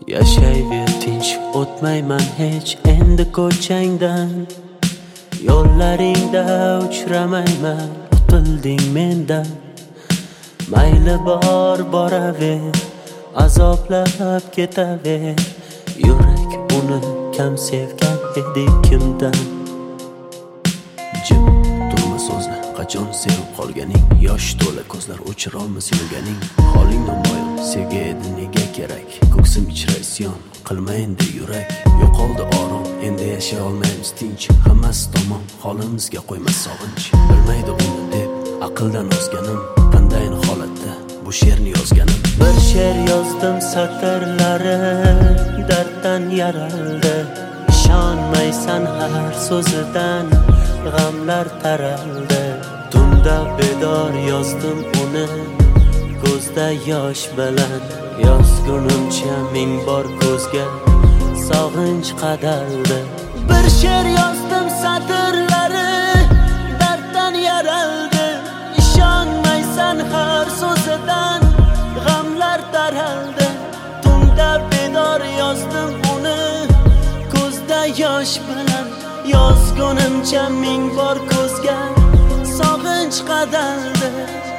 Yashayver tinch, o'tmayman hech endi ko'changdan. Yo'llaringda uchramayman, qutilding mendan. Mayli bor boraver, azoblab ketaver. Yurak uni kam sevgan edi kimdan. Jim turma so'zla, qachon sevib qolganing. Yosh to'la ko'zlar o'chirolmas yurganing. Holing namoyon, sevgi edi nega kerak. Ko'ksim ichra isyon, qilma endi yurak. Yo'qoldi orom, endi yashay olmaymiz tinch. Hammasi tamom, holimizga qo'ymas sog'inch. Bilmaydi uni deb aqldan ozganim. Qandayin holatda bu she'rni yozganim. Bir she'r yozdim, satrlari darddan yaraldi. Ishonmaysan har so'zidan, g'amlar taraldi. Tunda bedor yozdim uni, ko'zda yosh bilan. Yozgunimcha ming bor ko'zga sog'inch qadaldi. Bir she'r yozdim, satrlari darddan yaraldi. Ishonmaysan har so'zidan, g'amlar taraldi. Tunda bedor yozdim uni, ko'zda yosh bilan. Yozgunimcha ming bor ko'zga sog'inch qadaldi.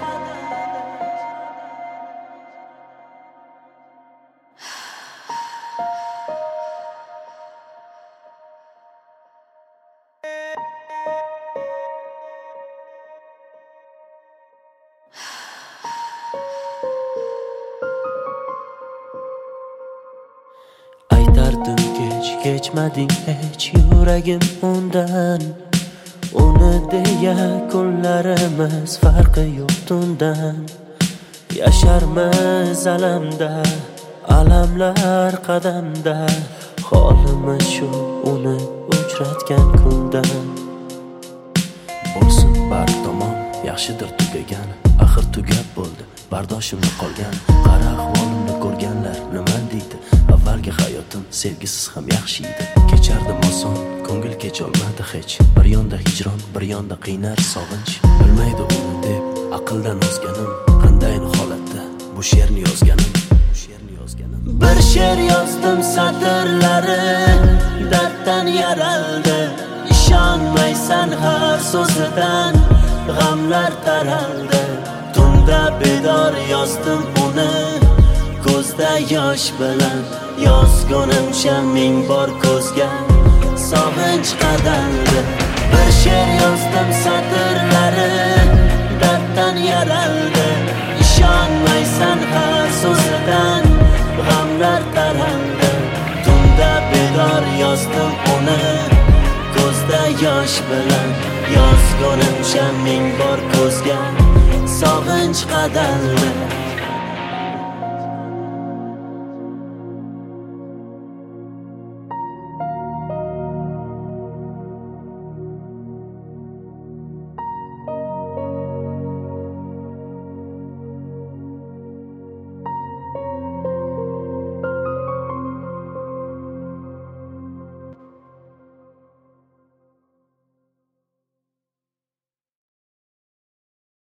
Aytardim kechmading hech yuragim undan. Uni deya kunlarimiz farqi yo'q tundan. Yasharmiz alamda, alamlar qadamda. Holimiz shu uni uchratgan kundan. Bo'lsin barq tamom, yaxshidir tugagan. Axir tugab bo'ldi, bardoshimda qolgan. Qara ahvolimni ko'rganlar nima deydi? Avvalgi hayotim sevgisiz ham yaxshi edi. Kechardim oson, ko'ngil kecholmadi hech. Bir yonda hijron, bir yonda qiynar sog'inch. Bilmaydi uni deb aqldan ozganim. Qandayin holatda bu she'rni yozganim. Bir she'r yozdim, satrlari darddan yaraldi. Ishonmaysan har so'zidan, g'amlar taraldi. Tunda bedor yozdim uni, ko'zda yosh bilan. Yozgunimcha ming bor ko'zga sog'inch qadaldi. Bir she'r yozdim, satrlari darddan yaraldi. Ishonmaysan har so'zidan, g'amlar taraldi. Tunda bedor yozdim uni, ko'zda yosh bilan. Yozgunimcha ming bor ko'zga sog'inch qadaldi.